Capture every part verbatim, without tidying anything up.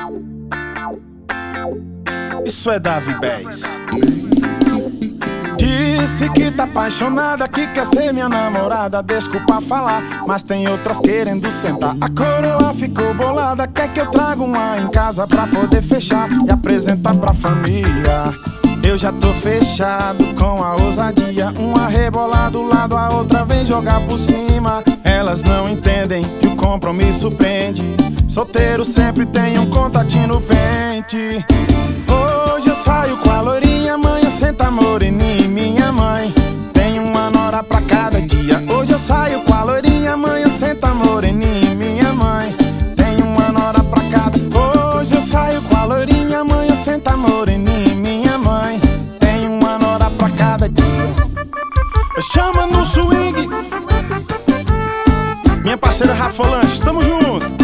Isso é Davi Bez. Disse que tá apaixonada, que quer ser minha namorada. Desculpa falar, mas tem outras querendo sentar. A coroa ficou bolada, quer que eu traga uma em casa pra poder fechar e apresentar pra família. Eu já tô fechado com a ousadia. Uma rebola do lado, a outra vem jogar por cima. Elas não entendem que o compromisso prende. Solteiro sempre tem um contatinho no pente. Hoje eu saio com a loirinha, amanhã senta moreninha em minha mãe. Tem uma nora pra cada dia. Hoje eu saio com a loirinha, amanhã senta moreninha em minha mãe. Tem uma nora pra cada. Hoje eu saio com a loirinha, amanhã senta moreninha em minha mãe. Tem uma nora pra cada dia. Chama no swing, minha parceira Rafa Lanches, tamo junto.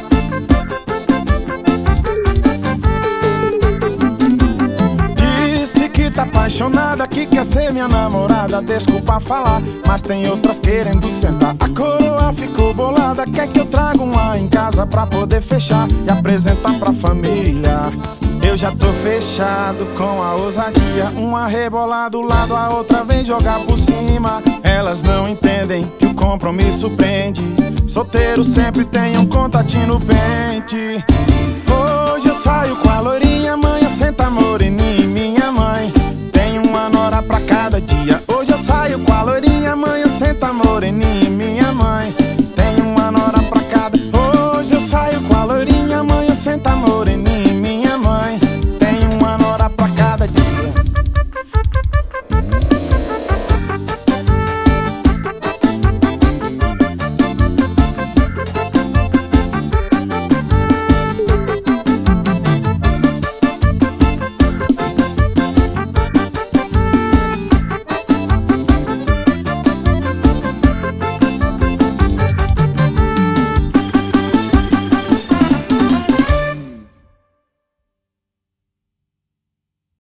Tá apaixonada, que quer ser minha namorada. Desculpa falar, mas tem outras querendo sentar. A coroa ficou bolada, quer que eu traga uma em casa pra poder fechar e apresentar pra família. Eu já tô fechado com a ousadia. Uma rebola do lado, a outra vem jogar por cima. Elas não entendem que o compromisso prende. Solteiro sempre tem um contatinho no pente. Hoje eu saio com a loirinha, amanhã senta moreninha em minha mãe. Tem uma nora pra cada dia. Hoje eu saio com a loirinha, amanhã senta moreninha em minha